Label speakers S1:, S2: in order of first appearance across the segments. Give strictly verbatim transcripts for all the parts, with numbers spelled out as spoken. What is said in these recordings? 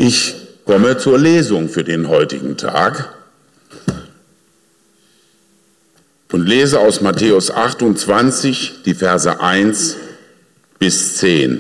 S1: Ich komme zur Lesung für den heutigen Tag und lese aus Matthäus achtundzwanzig die Verse eins bis zehn.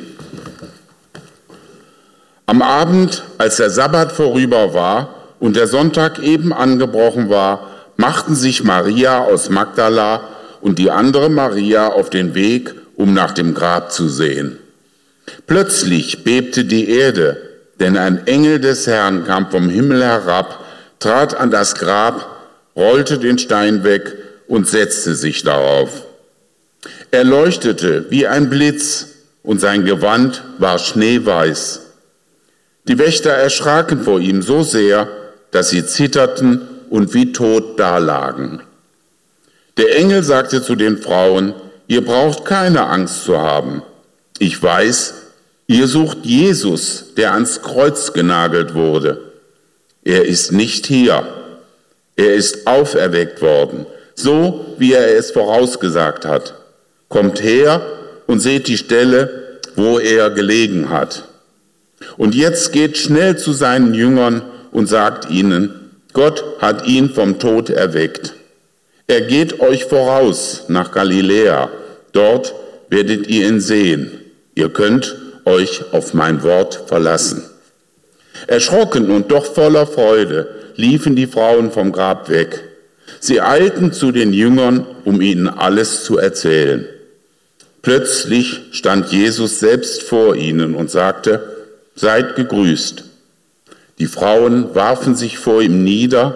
S1: Am Abend, als der Sabbat vorüber war und der Sonntag eben angebrochen war, machten sich Maria aus Magdala und die andere Maria auf den Weg, um nach dem Grab zu sehen. Plötzlich bebte die Erde, denn ein Engel des Herrn kam vom Himmel herab, trat an das Grab, rollte den Stein weg und setzte sich darauf. Er leuchtete wie ein Blitz und sein Gewand war schneeweiß. Die Wächter erschraken vor ihm so sehr, dass sie zitterten und wie tot dalagen. Der Engel sagte zu den Frauen: Ihr braucht keine Angst zu haben. Ich weiß, ihr sucht Jesus, der ans Kreuz genagelt wurde. Er ist nicht hier. Er ist auferweckt worden, so wie er es vorausgesagt hat. Kommt her und seht die Stelle, wo er gelegen hat. Und jetzt geht schnell zu seinen Jüngern und sagt ihnen: Gott hat ihn vom Tod erweckt. Er geht euch voraus nach Galiläa. Dort werdet ihr ihn sehen. Ihr könnt euch auf mein Wort verlassen. Erschrocken und doch voller Freude liefen die Frauen vom Grab weg. Sie eilten zu den Jüngern, um ihnen alles zu erzählen. Plötzlich stand Jesus selbst vor ihnen und sagte: Seid gegrüßt. Die Frauen warfen sich vor ihm nieder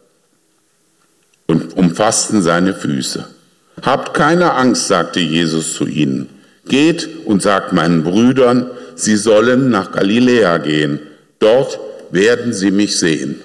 S1: und umfassten seine Füße. Habt keine Angst, sagte Jesus zu ihnen. Geht und sagt meinen Brüdern, sie sollen nach Galiläa gehen. Dort werden sie mich sehen.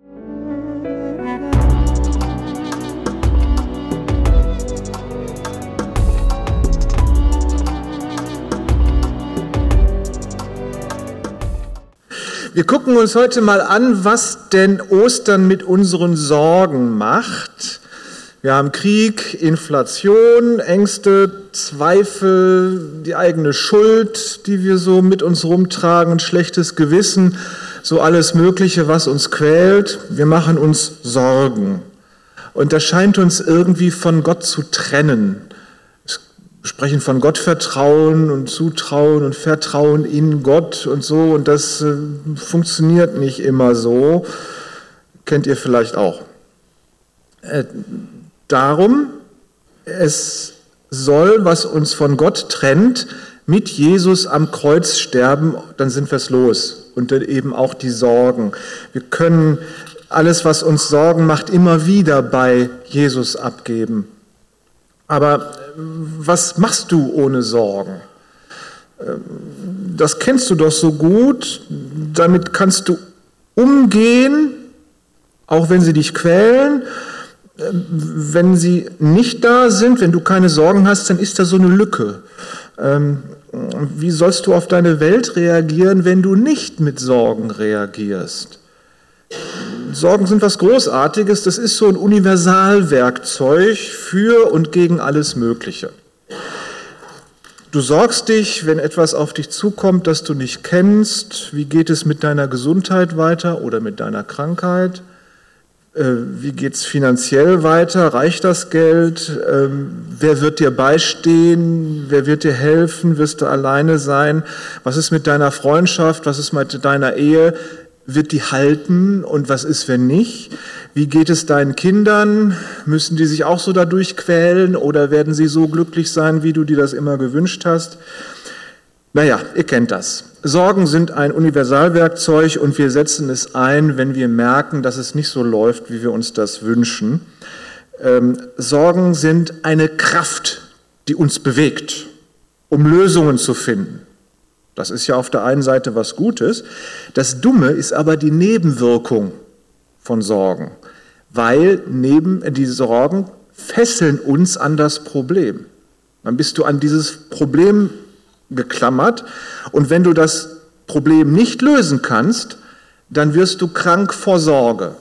S2: Wir gucken uns heute mal an, was denn Ostern mit unseren Sorgen macht. Wir haben Krieg, Inflation, Ängste, Zweifel, die eigene Schuld, die wir so mit uns rumtragen, ein schlechtes Gewissen, so alles Mögliche, was uns quält. Wir machen uns Sorgen. Und das scheint uns irgendwie von Gott zu trennen. Wir sprechen von Gottvertrauen und Zutrauen und Vertrauen in Gott und so, und das äh, funktioniert nicht immer so. Kennt ihr vielleicht auch. Äh, darum, es soll, was uns von Gott trennt, mit Jesus am Kreuz sterben, dann sind wir es los. Und dann eben auch die Sorgen. Wir können alles, was uns Sorgen macht, immer wieder bei Jesus abgeben. Aber was machst du ohne Sorgen? Das kennst du doch so gut. Damit kannst du umgehen, auch wenn sie dich quälen. Wenn sie nicht da sind, wenn du keine Sorgen hast, dann ist da so eine Lücke. Wie sollst du auf deine Welt reagieren, wenn du nicht mit Sorgen reagierst? Sorgen sind was Großartiges, das ist so ein Universalwerkzeug für und gegen alles Mögliche. Du sorgst dich, wenn etwas auf dich zukommt, das du nicht kennst. Wie geht es mit deiner Gesundheit weiter oder mit deiner Krankheit? Wie geht es finanziell weiter? Reicht das Geld? Wer wird dir beistehen? Wer wird dir helfen? Wirst du alleine sein? Was ist mit deiner Freundschaft? Was ist mit deiner Ehe? Wird die halten und was ist, wenn nicht? Wie geht es deinen Kindern? Müssen die sich auch so dadurch quälen oder werden sie so glücklich sein, wie du dir das immer gewünscht hast? Naja, ihr kennt das. Sorgen sind ein Universalwerkzeug und wir setzen es ein, wenn wir merken, dass es nicht so läuft, wie wir uns das wünschen. Ähm, Sorgen sind eine Kraft, die uns bewegt, um Lösungen zu finden. Das ist ja auf der einen Seite was Gutes. Das Dumme ist aber die Nebenwirkung von Sorgen, weil neben, die Sorgen fesseln uns an das Problem. Dann bist du an dieses Problem geklammert und wenn du das Problem nicht lösen kannst, dann wirst du krank vor Sorge.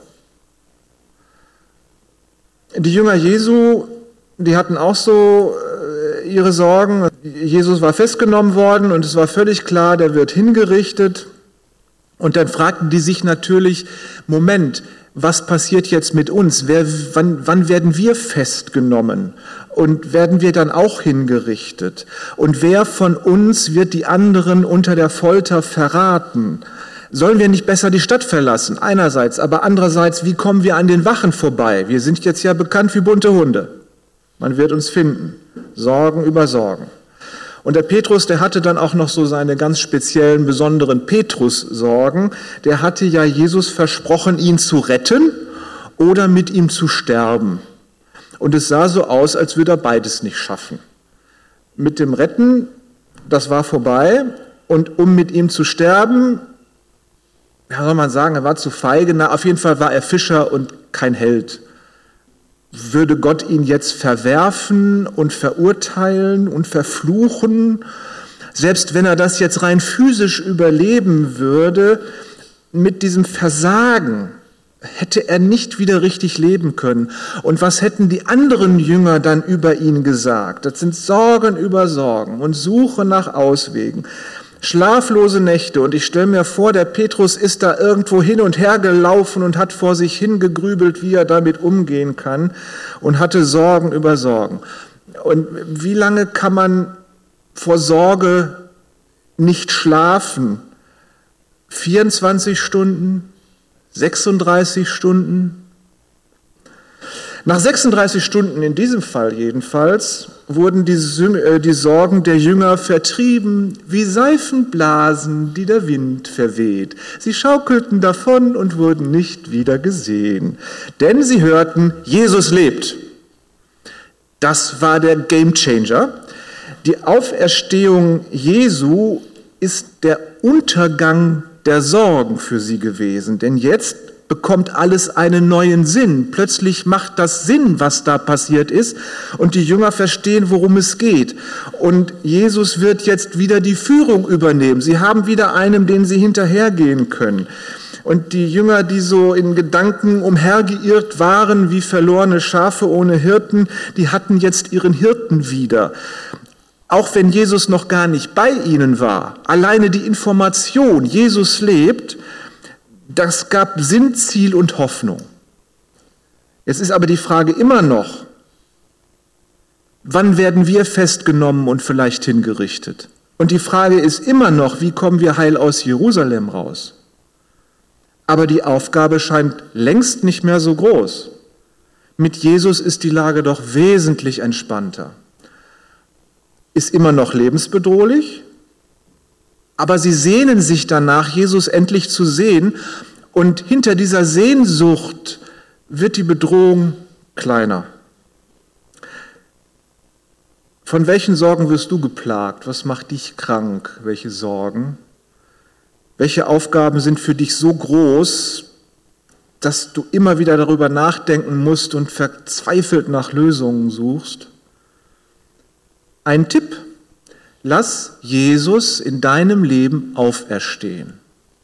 S2: Die Jünger Jesu, die hatten auch so ihre Sorgen. Jesus war festgenommen worden und es war völlig klar, der wird hingerichtet. Und dann fragten die sich natürlich, Moment, was passiert jetzt mit uns? Wer, wann, wann werden wir festgenommen? Und werden wir dann auch hingerichtet? Und wer von uns wird die anderen unter der Folter verraten? Sollen wir nicht besser die Stadt verlassen? Einerseits, aber andererseits, wie kommen wir an den Wachen vorbei? Wir sind jetzt ja bekannt wie bunte Hunde. Man wird uns finden. Sorgen über Sorgen. Und der Petrus, der hatte dann auch noch so seine ganz speziellen, besonderen Petrus-Sorgen. Der hatte ja Jesus versprochen, ihn zu retten oder mit ihm zu sterben. Und es sah so aus, als würde er beides nicht schaffen. Mit dem Retten, das war vorbei. Und um mit ihm zu sterben, ja, soll man sagen, er war zu feige. Na, auf jeden Fall war er Fischer und kein Held. Würde Gott ihn jetzt verwerfen und verurteilen und verfluchen? Selbst wenn er das jetzt rein physisch überleben würde, mit diesem Versagen hätte er nicht wieder richtig leben können. Und was hätten die anderen Jünger dann über ihn gesagt? Das sind Sorgen über Sorgen und Suche nach Auswegen. Schlaflose Nächte, und ich stelle mir vor, der Petrus ist da irgendwo hin und her gelaufen und hat vor sich hingegrübelt, wie er damit umgehen kann, und hatte Sorgen über Sorgen. Und wie lange kann man vor Sorge nicht schlafen? vierundzwanzig Stunden? sechsunddreißig Stunden? Nach sechsunddreißig Stunden, in diesem Fall jedenfalls, wurden die, äh, die Sorgen der Jünger vertrieben wie Seifenblasen, die der Wind verweht. Sie schaukelten davon und wurden nicht wieder gesehen. Denn sie hörten, Jesus lebt. Das war der Gamechanger. Die Auferstehung Jesu ist der Untergang der Sorgen für sie gewesen. Denn jetzt bekommt alles einen neuen Sinn. Plötzlich macht das Sinn, was da passiert ist, und die Jünger verstehen, worum es geht. Und Jesus wird jetzt wieder die Führung übernehmen. Sie haben wieder einen, den sie hinterhergehen können. Und die Jünger, die so in Gedanken umhergeirrt waren, wie verlorene Schafe ohne Hirten, die hatten jetzt ihren Hirten wieder. Auch wenn Jesus noch gar nicht bei ihnen war, alleine die Information, Jesus lebt, das gab Sinn, Ziel und Hoffnung. Jetzt ist aber die Frage immer noch, wann werden wir festgenommen und vielleicht hingerichtet? Und die Frage ist immer noch, wie kommen wir heil aus Jerusalem raus? Aber die Aufgabe scheint längst nicht mehr so groß. Mit Jesus ist die Lage doch wesentlich entspannter. Ist immer noch lebensbedrohlich, aber sie sehnen sich danach, Jesus endlich zu sehen, und hinter dieser Sehnsucht wird die Bedrohung kleiner. Von welchen Sorgen wirst du geplagt? Was macht dich krank? Welche Sorgen? Welche Aufgaben sind für dich so groß, dass du immer wieder darüber nachdenken musst und verzweifelt nach Lösungen suchst? Ein Tipp: Lass Jesus in deinem Leben auferstehen.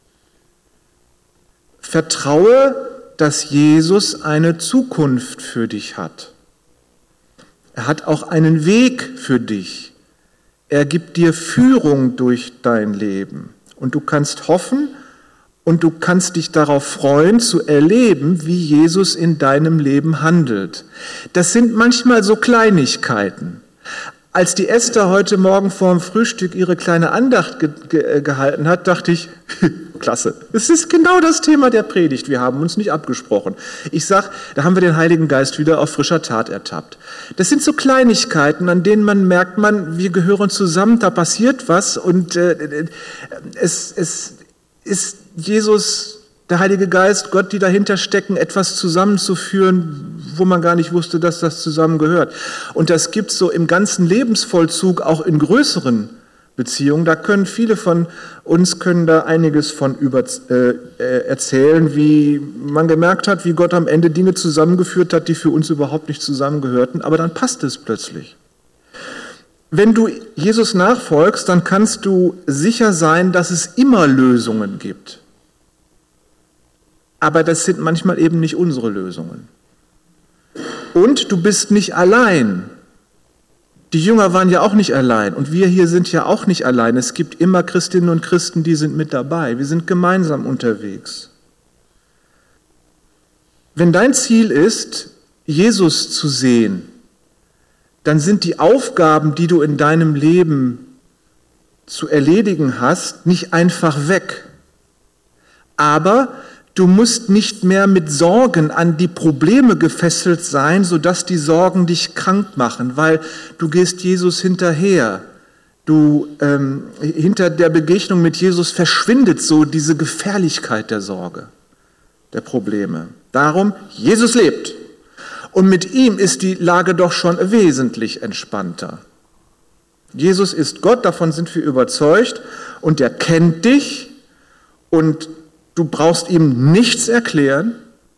S2: Vertraue, dass Jesus eine Zukunft für dich hat. Er hat auch einen Weg für dich. Er gibt dir Führung durch dein Leben. Und du kannst hoffen und du kannst dich darauf freuen, zu erleben, wie Jesus in deinem Leben handelt. Das sind manchmal so Kleinigkeiten. Als die Esther heute Morgen vor dem Frühstück ihre kleine Andacht ge- ge- gehalten hat, dachte ich, klasse, es ist genau das Thema der Predigt, wir haben uns nicht abgesprochen. Ich sag, da haben wir den Heiligen Geist wieder auf frischer Tat ertappt. Das sind so Kleinigkeiten, an denen man merkt, man, wir gehören zusammen, da passiert was, und äh, es, es ist Jesus, der Heilige Geist, Gott, die dahinter stecken, etwas zusammenzuführen, wo man gar nicht wusste, dass das zusammengehört. Und das gibt es so im ganzen Lebensvollzug, auch in größeren Beziehungen. Da können viele von uns können da einiges von über, äh, erzählen, wie man gemerkt hat, wie Gott am Ende Dinge zusammengeführt hat, die für uns überhaupt nicht zusammengehörten, aber dann passt es plötzlich. Wenn du Jesus nachfolgst, dann kannst du sicher sein, dass es immer Lösungen gibt. Aber das sind manchmal eben nicht unsere Lösungen. Und du bist nicht allein. Die Jünger waren ja auch nicht allein und wir hier sind ja auch nicht allein. Es gibt immer Christinnen und Christen, die sind mit dabei. Wir sind gemeinsam unterwegs. Wenn dein Ziel ist, Jesus zu sehen, dann sind die Aufgaben, die du in deinem Leben zu erledigen hast, nicht einfach weg. Aber du musst nicht mehr mit Sorgen an die Probleme gefesselt sein, sodass die Sorgen dich krank machen, weil du gehst Jesus hinterher. Du, ähm, hinter der Begegnung mit Jesus verschwindet so diese Gefährlichkeit der Sorge, der Probleme. Darum, Jesus lebt. Und mit ihm ist die Lage doch schon wesentlich entspannter. Jesus ist Gott, davon sind wir überzeugt, und er kennt dich und du brauchst ihm nichts erklären.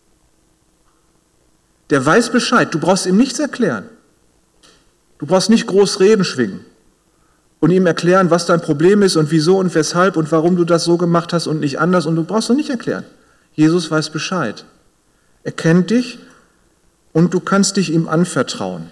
S2: Der weiß Bescheid, du brauchst ihm nichts erklären. Du brauchst nicht groß Reden schwingen und ihm erklären, was dein Problem ist und wieso und weshalb und warum du das so gemacht hast und nicht anders, und du brauchst ihn nicht erklären. Jesus weiß Bescheid. Er kennt dich und du kannst dich ihm anvertrauen.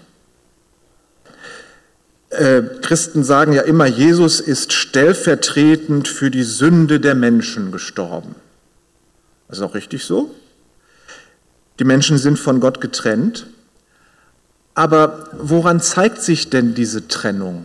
S2: Äh, Christen sagen ja immer, Jesus ist stellvertretend für die Sünde der Menschen gestorben. Das ist auch richtig so. Die Menschen sind von Gott getrennt. Aber woran zeigt sich denn diese Trennung?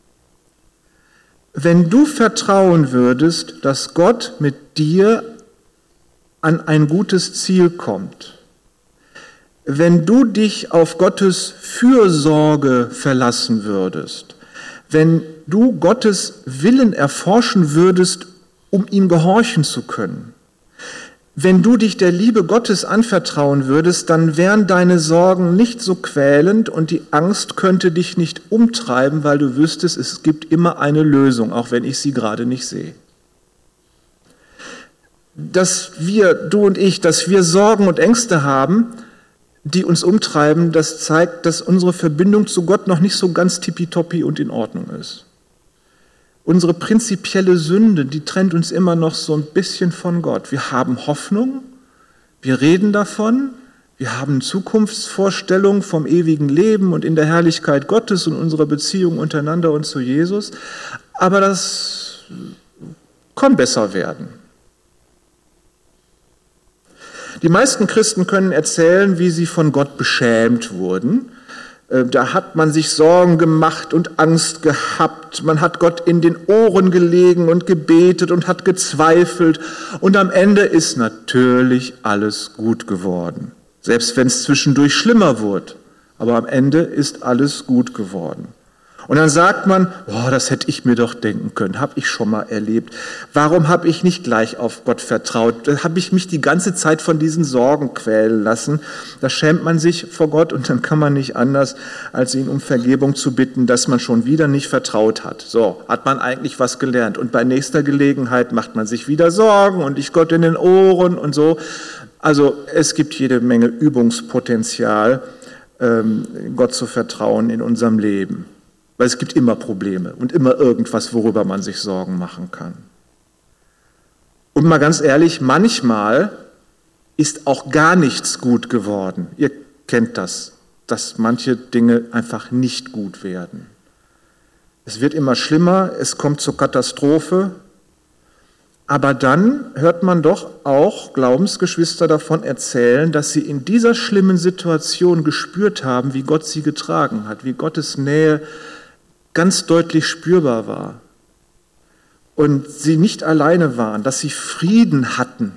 S2: Wenn du vertrauen würdest, dass Gott mit dir an ein gutes Ziel kommt, wenn du dich auf Gottes Fürsorge verlassen würdest, wenn du Gottes Willen erforschen würdest, um ihm gehorchen zu können, wenn du dich der Liebe Gottes anvertrauen würdest, dann wären deine Sorgen nicht so quälend und die Angst könnte dich nicht umtreiben, weil du wüsstest, es gibt immer eine Lösung, auch wenn ich sie gerade nicht sehe. Dass wir, du und ich, dass wir Sorgen und Ängste haben, die uns umtreiben, das zeigt, dass unsere Verbindung zu Gott noch nicht so ganz tippitoppi und in Ordnung ist. Unsere prinzipielle Sünde, die trennt uns immer noch so ein bisschen von Gott. Wir haben Hoffnung, wir reden davon, wir haben Zukunftsvorstellungen vom ewigen Leben und in der Herrlichkeit Gottes und unserer Beziehung untereinander und zu Jesus, aber das kann besser werden. Die meisten Christen können erzählen, wie sie von Gott beschämt wurden. Da hat man sich Sorgen gemacht und Angst gehabt. Man hat Gott in den Ohren gelegen und gebetet und hat gezweifelt. Und am Ende ist natürlich alles gut geworden. Selbst wenn es zwischendurch schlimmer wurde. Aber am Ende ist alles gut geworden. Und dann sagt man, oh, das hätte ich mir doch denken können, habe ich schon mal erlebt. Warum habe ich nicht gleich auf Gott vertraut? Da habe ich mich die ganze Zeit von diesen Sorgen quälen lassen. Da schämt man sich vor Gott und dann kann man nicht anders, als ihn um Vergebung zu bitten, dass man schon wieder nicht vertraut hat. So, hat man eigentlich was gelernt. Und bei nächster Gelegenheit macht man sich wieder Sorgen und ich Gott in den Ohren und so. Also es gibt jede Menge Übungspotenzial, Gott zu vertrauen in unserem Leben. Weil es gibt immer Probleme und immer irgendwas, worüber man sich Sorgen machen kann. Und mal ganz ehrlich, manchmal ist auch gar nichts gut geworden. Ihr kennt das, dass manche Dinge einfach nicht gut werden. Es wird immer schlimmer, es kommt zur Katastrophe. Aber dann hört man doch auch Glaubensgeschwister davon erzählen, dass sie in dieser schlimmen Situation gespürt haben, wie Gott sie getragen hat, wie Gottes Nähe ganz deutlich spürbar war und sie nicht alleine waren, dass sie Frieden hatten.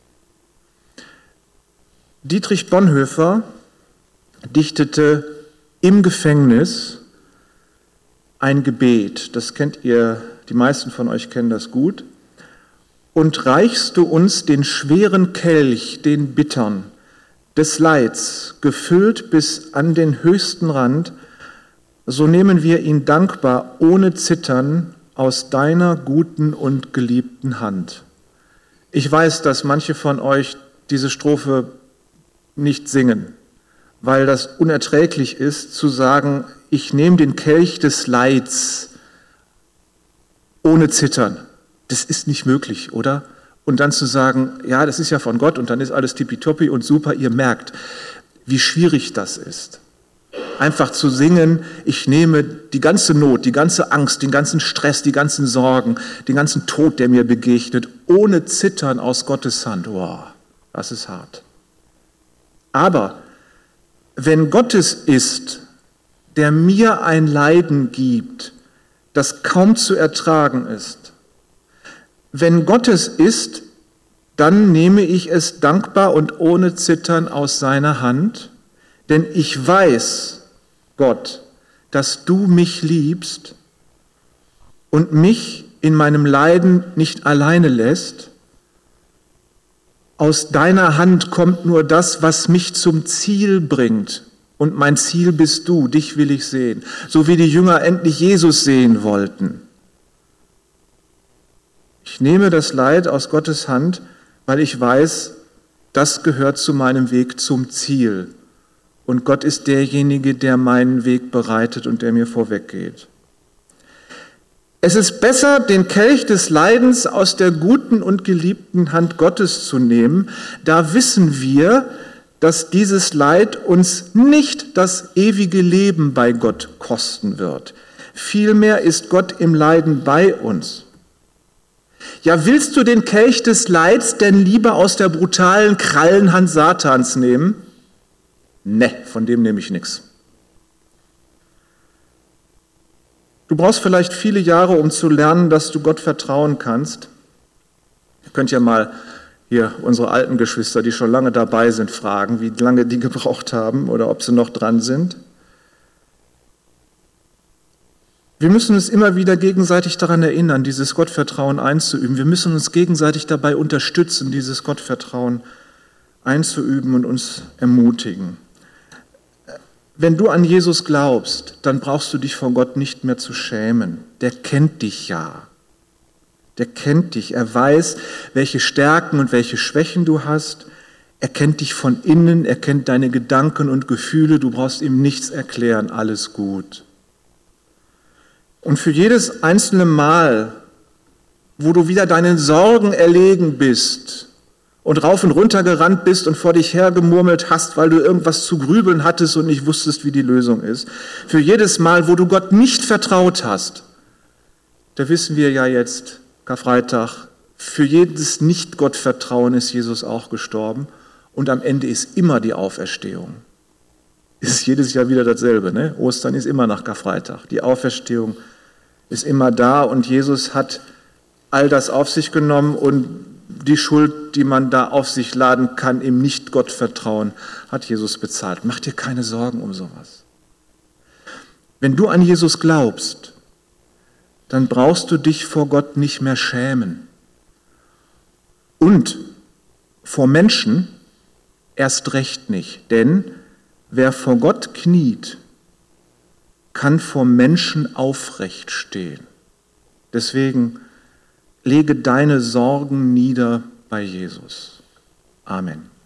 S2: Dietrich Bonhoeffer dichtete im Gefängnis ein Gebet, das kennt ihr, die meisten von euch kennen das gut. Und reichst du uns den schweren Kelch, den bittern, des Leids, gefüllt bis an den höchsten Rand, so nehmen wir ihn dankbar, ohne Zittern, aus deiner guten und geliebten Hand. Ich weiß, dass manche von euch diese Strophe nicht singen, weil das unerträglich ist, zu sagen, ich nehme den Kelch des Leids ohne Zittern. Das ist nicht möglich, oder? Und dann zu sagen, ja, das ist ja von Gott und dann ist alles tippitoppi und super, ihr merkt, wie schwierig das ist. einfach zu singen, ich nehme die ganze Not, die ganze Angst, den ganzen Stress, die ganzen Sorgen, den ganzen Tod, der mir begegnet, ohne Zittern aus Gottes Hand. Wow, das ist hart. Aber wenn Gott es ist, der mir ein Leiden gibt, das kaum zu ertragen ist, wenn Gott es ist, dann nehme ich es dankbar und ohne Zittern aus seiner Hand, denn ich weiß, Gott, dass du mich liebst und mich in meinem Leiden nicht alleine lässt. Aus deiner Hand kommt nur das, was mich zum Ziel bringt. Und mein Ziel bist du, dich will ich sehen. So wie die Jünger endlich Jesus sehen wollten. Ich nehme das Leid aus Gottes Hand, weil ich weiß, das gehört zu meinem Weg zum Ziel. Und Gott ist derjenige, der meinen Weg bereitet und der mir vorweggeht. Es ist besser, den Kelch des Leidens aus der guten und geliebten Hand Gottes zu nehmen. Da wissen wir, dass dieses Leid uns nicht das ewige Leben bei Gott kosten wird. Vielmehr ist Gott im Leiden bei uns. Ja, willst du den Kelch des Leids denn lieber aus der brutalen Krallenhand Satans nehmen? Ne, von dem nehme ich nichts. Du brauchst vielleicht viele Jahre, um zu lernen, dass du Gott vertrauen kannst. Ihr könnt ja mal hier unsere alten Geschwister, die schon lange dabei sind, fragen, wie lange die gebraucht haben oder ob sie noch dran sind. Wir müssen uns immer wieder gegenseitig daran erinnern, dieses Gottvertrauen einzuüben. Wir müssen uns gegenseitig dabei unterstützen, dieses Gottvertrauen einzuüben und uns ermutigen. Wenn du an Jesus glaubst, dann brauchst du dich vor Gott nicht mehr zu schämen. Der kennt dich ja. Der kennt dich. Er weiß, welche Stärken und welche Schwächen du hast. Er kennt dich von innen, er kennt deine Gedanken und Gefühle. Du brauchst ihm nichts erklären, alles gut. Und für jedes einzelne Mal, wo du wieder deinen Sorgen erlegen bist und rauf und runter gerannt bist und vor dich hergemurmelt hast, weil du irgendwas zu grübeln hattest und nicht wusstest, wie die Lösung ist, für jedes Mal, wo du Gott nicht vertraut hast, da wissen wir ja jetzt, Karfreitag, für jedes Nicht-Gott-Vertrauen ist Jesus auch gestorben und am Ende ist immer die Auferstehung. Ist jedes Jahr wieder dasselbe, ne? Ostern ist immer nach Karfreitag. Die Auferstehung ist immer da und Jesus hat all das auf sich genommen und die Schuld, die man da auf sich laden kann, im Nicht-Gott-Vertrauen, hat Jesus bezahlt. Mach dir keine Sorgen um sowas. Wenn du an Jesus glaubst, dann brauchst du dich vor Gott nicht mehr schämen. Und vor Menschen erst recht nicht, denn wer vor Gott kniet, kann vor Menschen aufrecht stehen. Deswegen lege deine Sorgen nieder bei Jesus. Amen.